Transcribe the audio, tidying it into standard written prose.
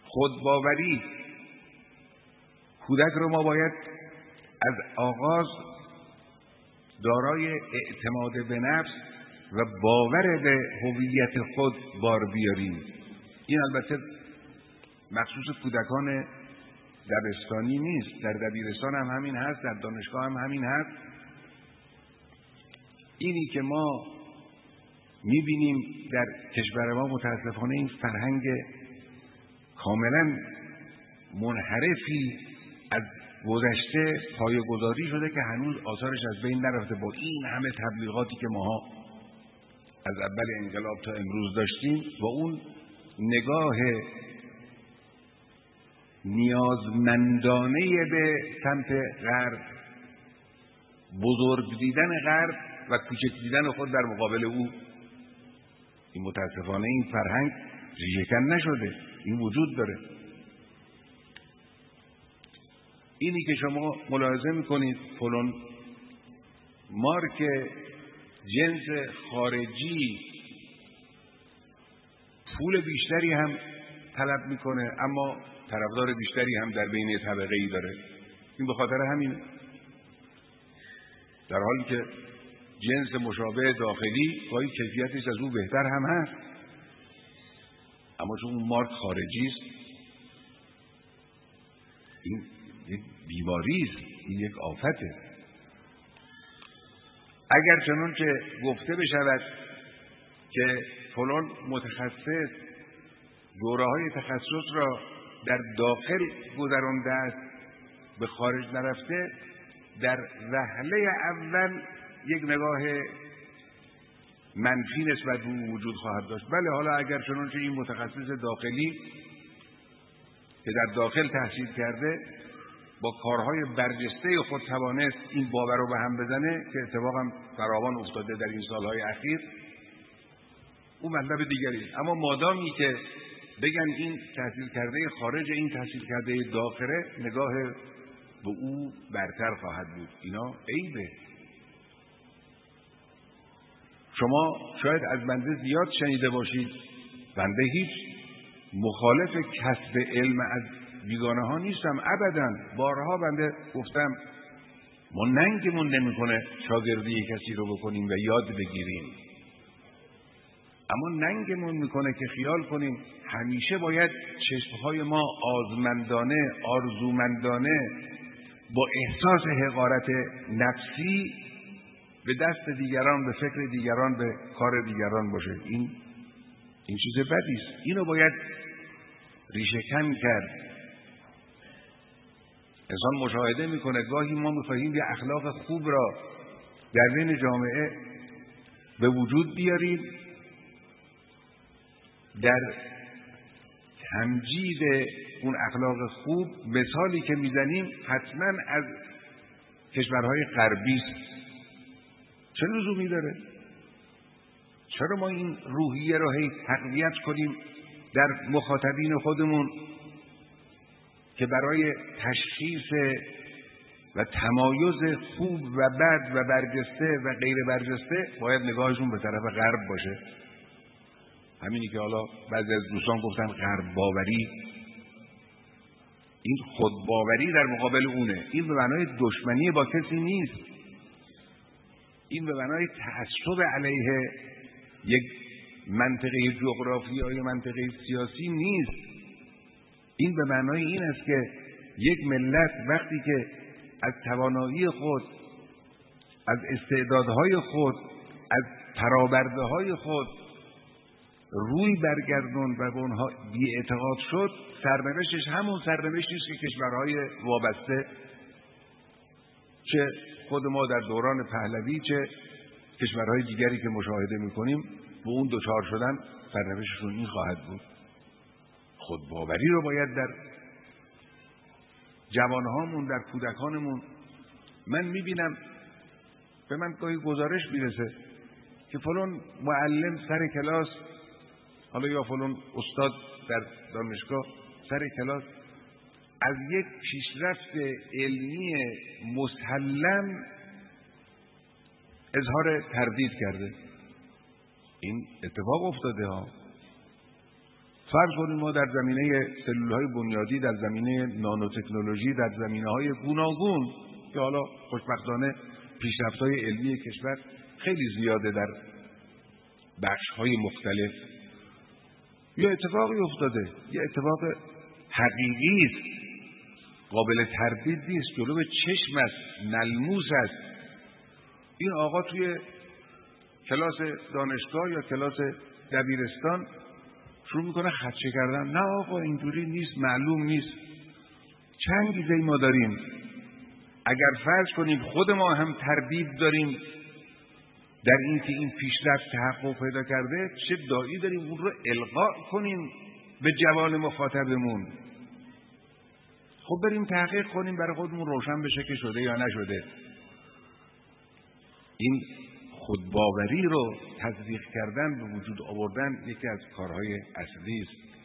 خودباوری. کودک رو ما باید از آغاز دارای اعتماد به نفس و باور به هویت خود بار بیاریم. این البته مخصوص کودکان دبستانی نیست، در دبیرستان هم همین هست، در دانشگاه هم همین هست. اینی که ما میبینیم در کشور ما متاسفانه این فرهنگ کاملا منحرفی از گذشته پایه‌گذاری شده که هنوز آثارش از بین نرفته. با این همه تبلیغاتی که ماها از اول انقلاب تا امروز داشتیم، با اون نگاه نیازمندانه به سمت غرب، بزرگ دیدن غرب و کوچک دیدن خود در مقابل او، این متاسفانه این فرهنگ ریشه‌کن نشده، این وجود داره. اینی که شما ملاحظه میکنید فلان مارک جنس خارجی پول بیشتری هم طلب میکنه اما طرفدار بیشتری هم در بین طبقه ای داره، این به خاطر همینه. در حالی که جنس مشابه داخلی گاهی کیفیتش از او بهتر هم هست، اما چون اون مارک خارجی است، این یک بیماری است، این یک آفته. اگر چنانچه گفته بشود که فلان متخصص دوره‌های تخصص را در داخل گذرانده است، به خارج نرفته، در وهله اول یک نگاه منفی نسبت به او وجود خواهد داشت. بله، حالا اگر چنانچه این متخصص داخلی که در داخل تحصیل کرده با کارهای برجسته خود توانست این باور رو به هم بزنه که اتفاقا فراوان افتاده در این سالهای اخیر، اون مطلب دیگری است. اما مادامی که بگن این تحصیل کرده خارج، این تحصیل کرده داخله، نگاه به او برتر خواهد بود. اینا عیبه. شما شاید از بنده زیاد شنیده باشید، بنده هیچ مخالف کسب علم از بیگانه ها نیستم، ابداً. بارها بنده گفتم ما ننگمون نمیکنه شاگردی کسی رو بکنیم و یاد بگیریم، اما ننگمون میکنه که خیال کنیم همیشه باید چشمهای ما آزمندانه، آرزومندانه، با احساس حقارت نفسی به دست دیگران، به فکر دیگران، به کار دیگران باشه. این چیز بدی است. اینو باید ریشه‌کن کرد. انسان مشاهده میکنه گاهی ما میخواهیم یه اخلاق خوب را در بین جامعه به وجود بیاریم، در تمجید اون اخلاق خوب مثالی که میزنیم حتما از کشورهای غربی است. چه لزومی داره؟ چرا ما این روحیه را تقویت کنیم در مخاطبین خودمون که برای تشخیص و تمایز خوب و بد و برجسته و غیر برجسته باید نگاهشون به طرف غرب باشه؟ همینی که حالا بعضی از دوستان گفتن غرب باوری، این خودباوری در مقابل اونه. این به معنای دشمنی با کسی نیست، این به معنای تعصب علیه یک منطقه جغرافیایی یا منطقه سیاسی نیست. این به معنای این است که یک ملت وقتی که از توانایی خود، از استعدادهای خود، از پرآورده‌های خود روی برگردون و به اونها بی‌اعتقاد شد، سرنوشتش همون سرنوشتی است که کشورهای وابسته، چه خود ما در دوران پهلوی چه کشورهای دیگری که مشاهده می‌کنیم، به اون دچار شدن، سرنوشتشون این خواهد بود. خودباوری رو باید در جوانهامون، در کودکانمون. من می‌بینم، به من گاهی گزارش میرسه که فلان معلم سر کلاس، حالا یا فلان استاد در دانشگاه سر کلاس، از یک پیشرفت علمی مسلم اظهار تردید کرده. این اتفاق افتاده ها. فرض کنید ما در زمینه سلول‌های بنیادی، در زمینه نانوتکنولوژی، در زمینه‌های گوناگون که حالا خوشبختانه پیشرفت‌های علمی کشور خیلی زیاده در بخش‌های مختلف، یه اتفاقی افتاده، یه اتفاق حقیقی است، قابل تردید نیست، جلو چشم است، ملموس است. این آقا توی کلاس دانشگاه یا کلاس دبیرستان شروع میکنه خدشه کردن. نه آقا اینجوری نیست، معلوم نیست. چند انگیزه ما داریم. اگر فرض کنیم خود ما هم تردید داریم در این که این پیشرفت تحقق پیدا کرده، چه داعی داریم اون رو القا کنیم به جوان مخاطبمون؟ خب بریم تحقیق کنیم برای خودمون روشن بشه که شده یا نشده. این خودباوری رو تطبیق کردن، به وجود آوردن یکی از کارهای اصلی است.